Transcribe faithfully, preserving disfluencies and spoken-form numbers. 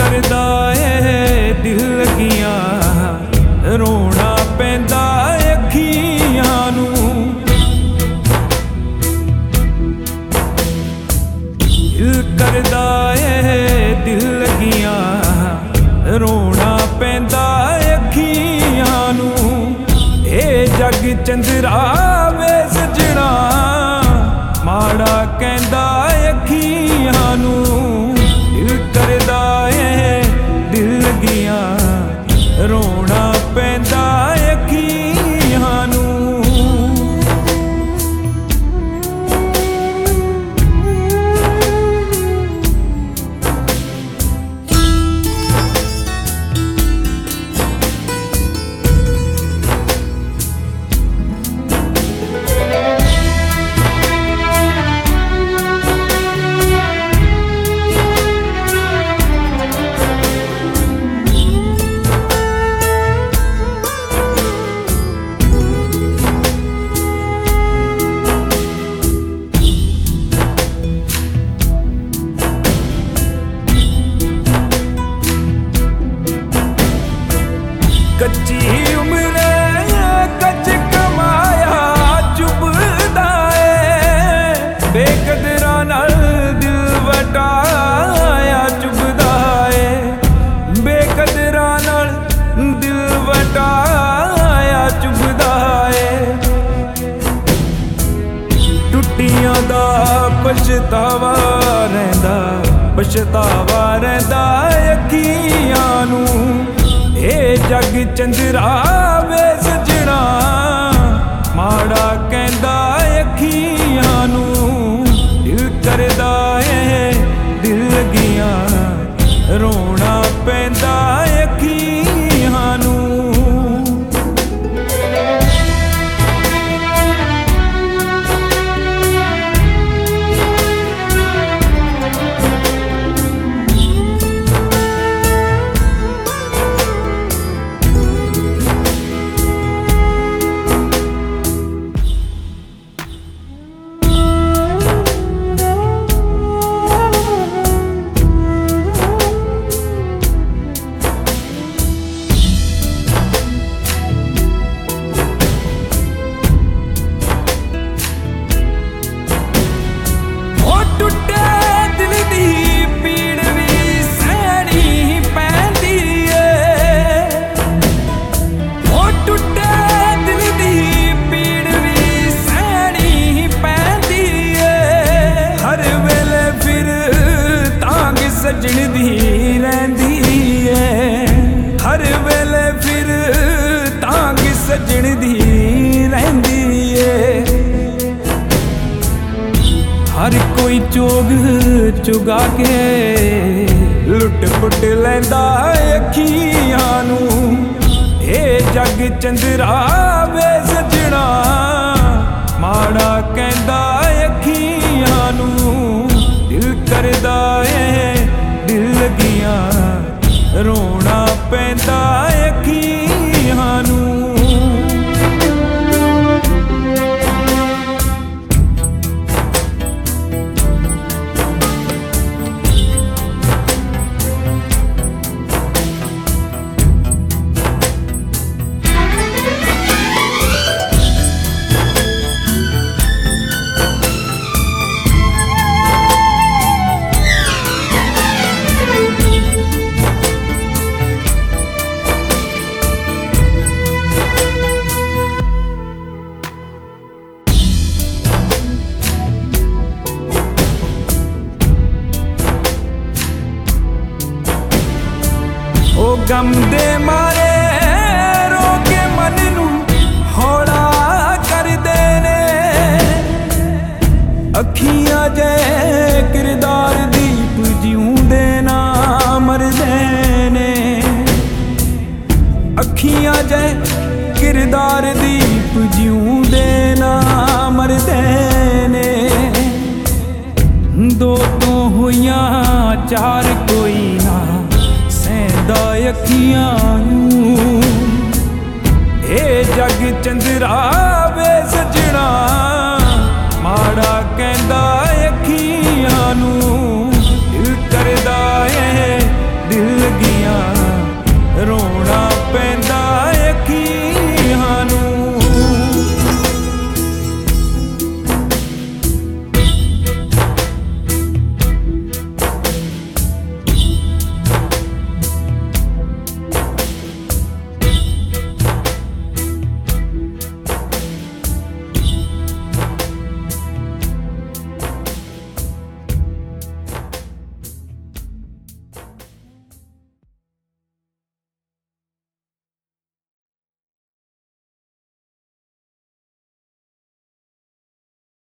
करदा ए दिल लगियां रोना पैंदा अखियां नूं। दिल करदा ए दिल लगियां रोना पैंदा अखियां नूं। ए जग चंदरा वे सजना माड़ा कहंदा अखियां नूं। दिल करदा ए दिल लगियां रोना पैंदा अखियां नूं। कच्ची उम्र कच कमाया चुभदा है। बेकदरा नाल दिल वटाया चुभदा है। बेकदरा नाल दिल वटाया चुभदा है। टुट्टियां दा पछतावा रहिंदा पछतावा रहिंदा अखियां नूं। ए जग चंदरा वे सजना माड़ा कहंदा अखियां नूं। दिल करदा ए दिल लगियां रोना पैंदा अखियां नूं। सजण दी रहिंदी है हर वेले फिर तांग सजण दी रहिंदी है। हर कोई चोग चुगा के लुट पुट लैंदा अखियां नूं। ए जग चंदरा वे सजना माड़ा कहंदा अखियां नूं। दिल करदा ए दिल लगियां रोना पैंदा अखियां नूं। ओ गम दे मारे रो के मन नू हौला कर देने। अखियां जै किरदार दीप जिऊंदे ना मरदे ने। अखियां जै किरदार दीप जिऊंदे ना मरदे ने। दो तो होइयां चार कोई ना सैंदा अखियां नूं। ए जग चंदरा वे सजना माड़ा कहंदा अखियां नूं।